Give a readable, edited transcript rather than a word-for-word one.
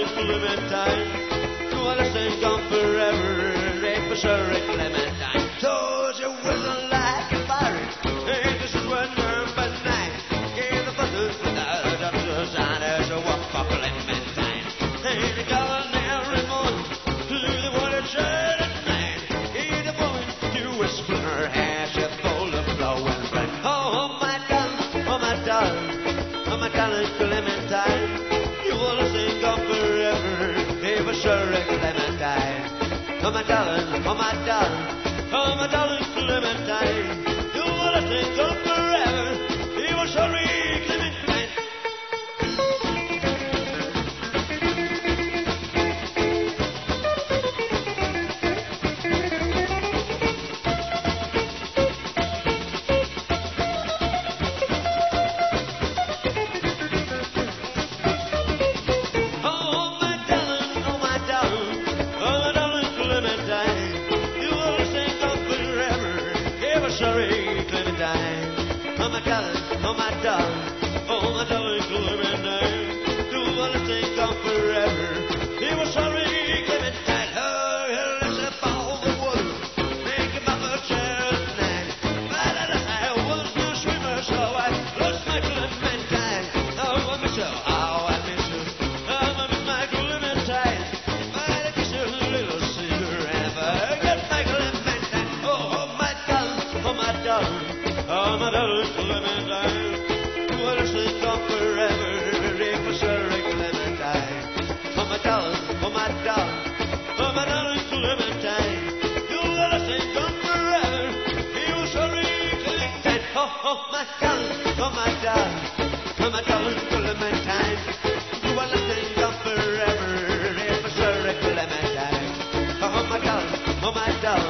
darling Clementine. You want to sing on forever, ain't for sure, Clementine. Told you wasn't like a pirate, ain't this is when number 9. Gave the buttons for the doctor's honors, a walk for Clementine. Ain't a calling every morning, to the watershed at night. Ain't a woman to whisper her hair, she full of flowing blood. Oh, my darling, oh, my darling, oh, my darling Clementine. You wanna sing on forever, hey, for sure, Clementine. Oh, my darling, oh, my darling, oh, my darling Clementine. You wanna sing on forever, hey, for sure, Clementine. Sorry, Clementine. Oh, my darling, oh, my darling, oh, my darling Clementine. Do you wanna sing on forever? He was sorry, Clementine. Oh, let's up all the water, make him up a chair tonight. But I was no swimmer, so I lost my Clementine. Oh, I miss you, oh, I miss you. Oh, I miss my Clementine. If I kiss you, little sister, and if I get my Clementine. Oh, my darling. Oh, my darling Clementine, you wanna sing on forever, hey, for sure, Clementine. Oh, my darling, oh, my darling, oh, my darling Clementine, you wanna sing on forever, hey, for sure, Clementine. Oh, my darling, oh, my darling, oh, my darling Clementine, you wanna sing on forever, hey, for sure, Clementine. Oh, my darling, oh, my darling.